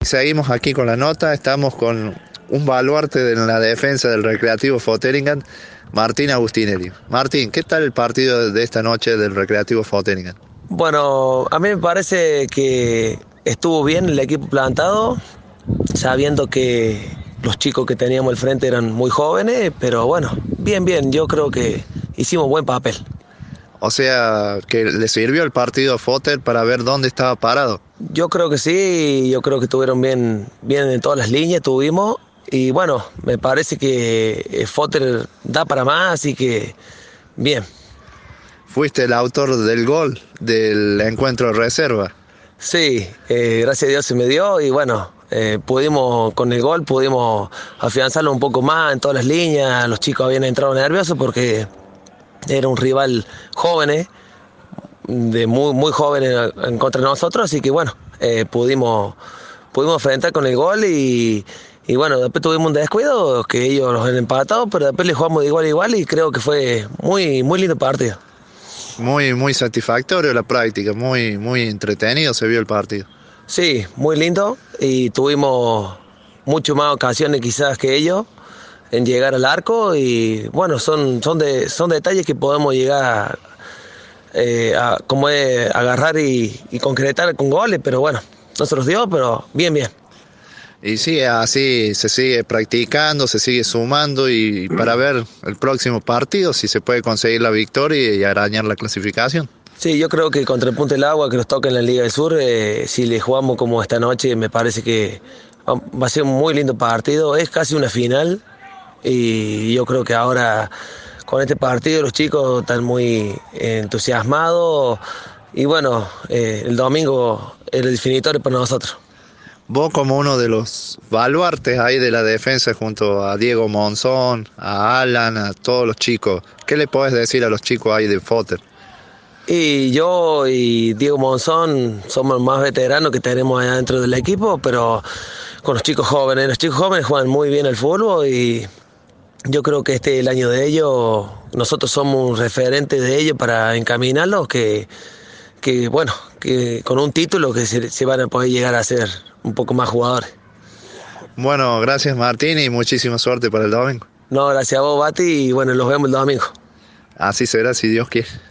Seguimos aquí con la nota, estamos con un baluarte de la defensa del Recreativo Foteringhen, Martín Agustinelli. Martín, ¿qué tal el partido de esta noche del Recreativo Foteringhen? Bueno, a mí me parece que estuvo bien el equipo plantado, sabiendo que los chicos que teníamos al frente eran muy jóvenes, pero bueno, bien, yo creo que hicimos buen papel. O sea, que le sirvió el partido a Foter para ver dónde estaba parado. Yo creo que sí, yo creo que estuvieron bien en todas las líneas, tuvimos, y bueno, me parece que Foster da para más, así que bien. Fuiste el autor del gol del encuentro de reserva. Sí, gracias a Dios se me dio y bueno, con el gol pudimos afianzarlo un poco más en todas las líneas. Los chicos habían entrado nerviosos porque era un rival joven, de muy jóvenes en contra de nosotros, así que bueno, pudimos enfrentar con el gol y bueno, después tuvimos un descuido que ellos nos han empatado, pero después le jugamos de igual a igual y creo que fue muy lindo partido. Muy satisfactorio la práctica, muy entretenido se vio el partido. Sí, muy lindo y tuvimos mucho más ocasiones quizás que ellos en llegar al arco y bueno, son detalles que podemos llegar como es, agarrar y concretar con goles, pero bueno, no se los dio, pero bien. Y sí, así se sigue practicando, se sigue sumando y para ver el próximo partido si se puede conseguir la victoria y arañar la clasificación. Sí, yo creo que contra el Punta del Agua que nos toca en la Liga del Sur, si le jugamos como esta noche, me parece que va a ser un muy lindo partido, es casi una final y yo creo que ahora con este partido los chicos están muy entusiasmados y bueno, el domingo es el definitorio para nosotros. Vos como uno de los baluartes ahí de la defensa junto a Diego Monzón, a Alan, a todos los chicos, ¿qué le podés decir a los chicos ahí de Foter? Y yo y Diego Monzón somos los más veteranos que tenemos allá dentro del equipo, pero con los chicos jóvenes juegan muy bien al fútbol y yo creo que este es el año de ellos, nosotros somos un referente de ellos para encaminarlos, que bueno, que con un título que se van a poder llegar a ser un poco más jugadores. Bueno, gracias Martín y muchísima suerte para el domingo. No, gracias a vos, Bati, y bueno, los vemos el domingo. Así será si Dios quiere.